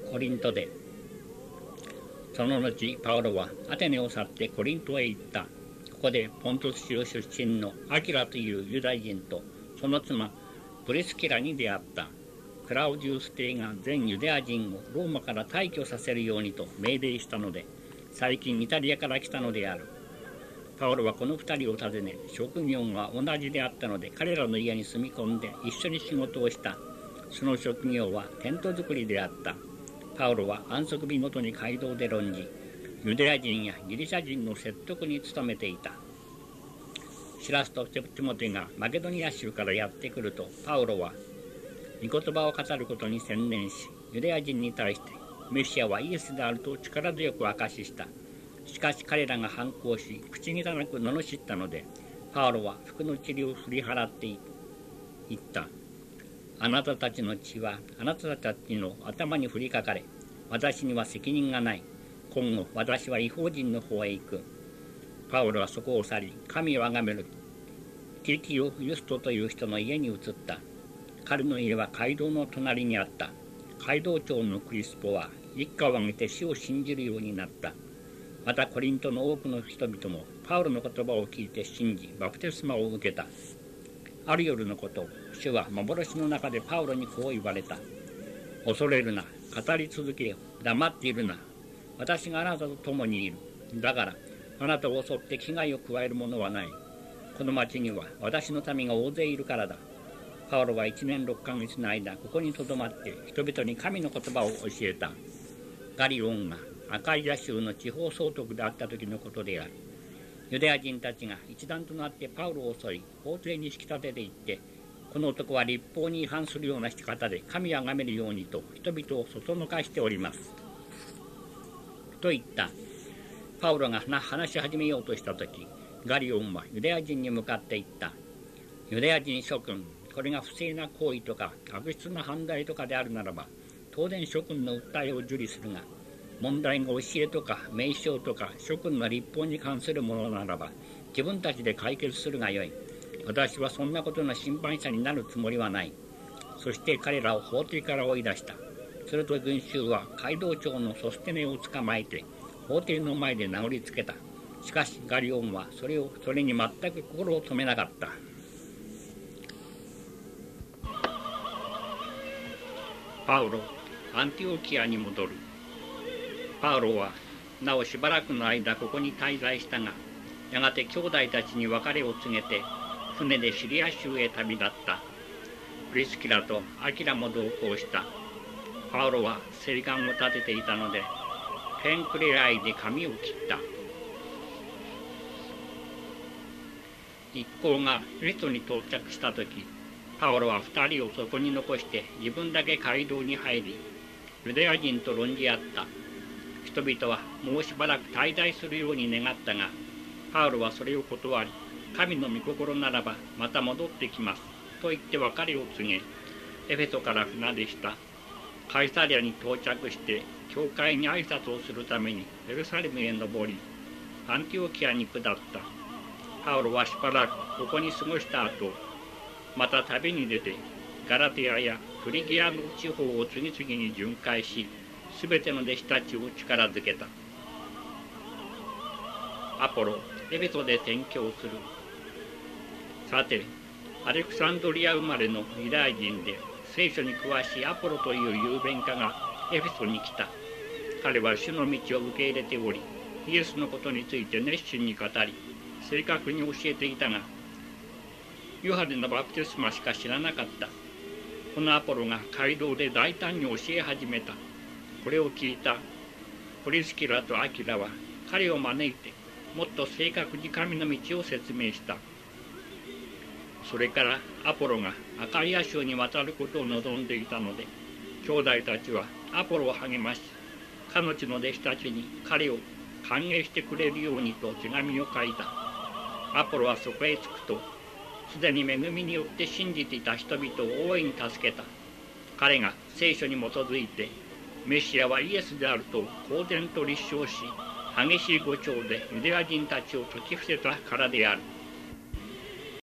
コリントで。その後パウロはアテネを去ってコリントへ行った。ここでポントス州出身のアキラというユダヤ人とその妻プリスキラに出会った。クラウディウス帝が全ユダヤ人をローマから退去させるようにと命令したので、最近イタリアから来たのである。パウロはこの2人を訪ね、職業が同じであったので彼らの家に住み込んで一緒に仕事をした。その職業はテント作りであった。パウロは安息日ごとに街道で論じ、ユダヤ人やギリシャ人の説得に努めていた。シラスとティモテがマケドニア州からやってくると、パウロは御言葉を語ることに専念し、ユダヤ人に対してメシアはイエスであると力強く証しした。しかし彼らが反抗し、口汚く罵ったので、パウロは服の塵を振り払っていった。あなたたちの血はあなたたちの頭に降りかかれ。私には責任がない。今後私は異邦人の方へ行く。パウロはそこを去り、神を崇めるキリキオ・ユストという人の家に移った。彼の家は街道の隣にあった。街道長のクリスポは一家を挙げて死を信じるようになった。またコリントの多くの人々もパウロの言葉を聞いて信じ、バプテスマを受けた。ある夜のこと、主は幻の中でパウロにこう言われた。恐れるな、語り続けよ、黙っているな。私があなたと共にいる。だから、あなたを襲って危害を加える者はない。この町には私の民が大勢いるからだ。パウロは1年6ヶ月の間、ここにとどまって人々に神の言葉を教えた。ガリオンがアカイア州の地方総督であった時のことである。ユダヤ人たちが一団となってパウロを襲い、法廷に引き立てていって、この男は律法に違反するような仕方で神を崇めるようにと人々をそそのかしております。と言った。パウロが話し始めようとした時、ガリオンはユダヤ人に向かって言った。ユダヤ人諸君、これが不正な行為とか悪質な犯罪とかであるならば、当然諸君の訴えを受理するが、問題が教えとか名称とか諸君の立法に関するものならば、自分たちで解決するがよい。私はそんなことの審判者になるつもりはない。そして彼らを法廷から追い出した。すると群衆は街道長のソステネを捕まえて、法廷の前で殴りつけた。しかしガリオンはそれに全く心を止めなかった。パウロ、アンティオキアに戻る。パウロはなおしばらくの間ここに滞在したが、やがて兄弟たちに別れを告げて船でシリア州へ旅立った。プリスキラとアキラも同行した。パウロは誓願を立てていたので、ペンクレライで髪を切った。一行がエフェソに到着した時、パウロは2人をそこに残して自分だけ街道に入り、ユダヤ人と論じ合った。人々はもうしばらく滞在するように願ったが、パウロはそれを断り、神の御心ならばまた戻ってきますと言って別れを告げ、エフェソから船でした。カイサリアに到着して、教会に挨拶をするためにエルサレムへ登り、アンティオキアに下った。パウロはしばらくここに過ごした後、また旅に出て、ガラテヤやフリギアの地方を次々に巡回し、すべての弟子たちを力づけた。アポロ、エフェソで宣教する。さて、アレクサンドリア生まれのユダヤ人で聖書に詳しいアポロという雄弁家がエフェソに来た。彼は主の道を受け入れており、イエスのことについて熱心に語り、正確に教えていたが、ヨハネのバプテスマしか知らなかった。このアポロが街道で大胆に教え始めた。これを聞いたプリスキラとアキラは彼を招いて、もっと正確に神の道を説明した。それからアポロがアカイア州に渡ることを望んでいたので、兄弟たちはアポロを励まし、彼女の弟子たちに彼を歓迎してくれるようにと手紙を書いた。アポロはそこへ着くと、すでに恵みによって信じていた人々を大いに助けた。彼が聖書に基づいて、メシアはイエスであると公然と立証し、激しい語調でユダヤ人たちを説き伏せたからである。